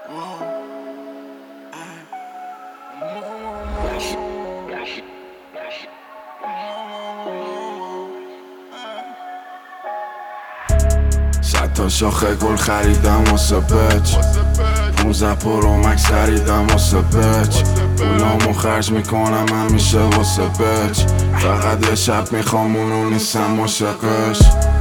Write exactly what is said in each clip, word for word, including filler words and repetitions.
صد تا شاخه گل خریدم واسه بچ، پونزده پرو مکس خریدم واسه بچ، پولامو خرج میکنم همیشه واسه بچ، فقط یه شب میخوام اونو نیستم عاشقش.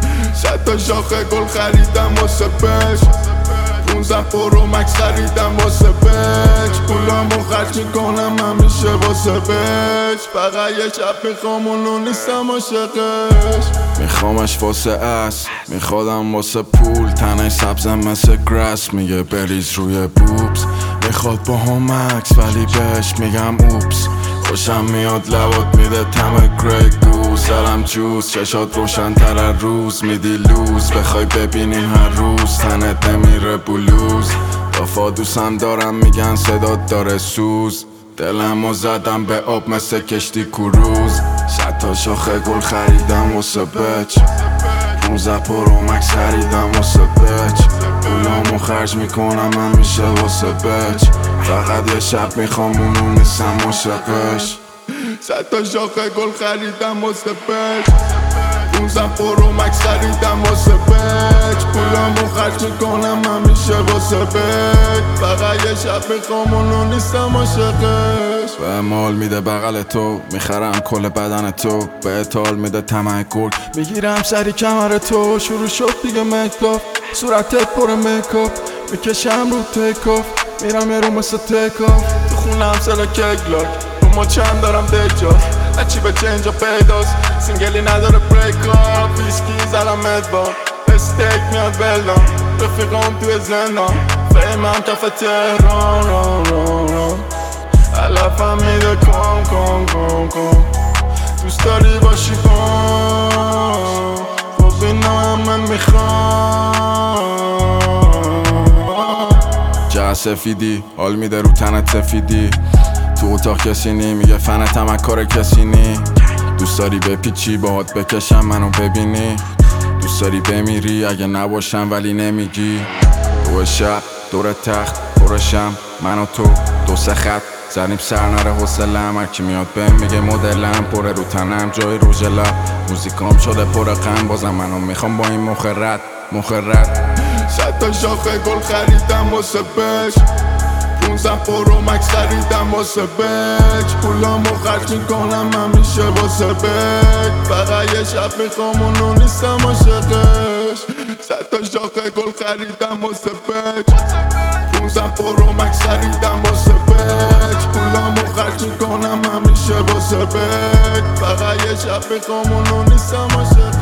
صد تا شاخه گل خریدم واسه بچ، پونزده پرو مکس خریدم واسه بچ، پولامو خرج میکنم همیشه واسه بچ، فقط یه شب میخوام اونو نیستم عاشقش. میخوامش واسه اس، میخوادم واسه پول، تنه سبزم مثل گراس، میگه بریز روی بوبس، میخواد با هم مکس ولی بهش میگم اوپس، خوشم میاد لبات میده تم گری گوز، سرم جوز چشات روشن تر از روز، میدی لوز بخوای ببینیم هر روز، تنت نمیره بلوز، دافا دوستم دارم میگن صدات داره سوز، دلمو زدم به آب مثل کشتی کروز. صد تا شاخه گل خریدم واسه بچ، پونزده پرو مکس خریدم واسه بچ، پولامو خرج میکنم همیشه واسه بچ، فقط یه شب میخوام اونو نیستم عاشقش. صد تا شاخه گل خریدم واسه بچ، پونزده پرو مکس خریدم واسه بچ، پولامو خرج میکنم همیشه واسه بچ، فقط یه شب میخوام اونو نیستم عاشقش. به مال میده بغل تو، میخرم کل بدن تو، به اتال میده طمع گل، میگیرم سری کمر تو، شروع شد دیگه مکاپ، صورتت پر مکاپ، میکشم رو تکاف، میرم یه رو مثل تکاف، تو خونم سلا کگلاک، رو ما چند دارم دجاز، هرچی به چه اینجا پیداست، سینگلی نداره بریکاپ، ویسکی زدم ادوار، استیک میاد بلدم، رفیقام توی زندان، فیمم کف تهران ران ران ران، علفم میده کن کن کن کن، دوست داری باشی کن، خب اینا من میخوام. جه سفیدی حال میده رو تنت سفیدی، تو اتاق کسی نی میگه فنتم از کار کسی نی، دوست داری بپیچی باهات بکشم منو ببینی، دوست داری بمیری اگه نباشم ولی نمیگی، دو شب دور تخت پرشم من و تو، دو سه خط زنیم سر نره حوصله‌ام، هرکی میاد بهم میگه مدلم پره رو تنم جای روژ لب، موزیکام شده پر غم، بازم منو میخوام با این مخ رد مخ رد. صد تا شاخه گل خریدم واسه بچ، پونزده پرو مکس خریدم واسه بچ، پولامو خرج میکنم همیشه واسه بچ، فقط یه شب میخوام اونو نیستم عاشقش. صد تا شاخه گل خریدم واسه بچ، پونزده پرو مکس خریدم واسه بچ، پولامو خرج میکنم همیشه واسه بچ، فقط یه شب میخوام اونو نیستم عاشقش.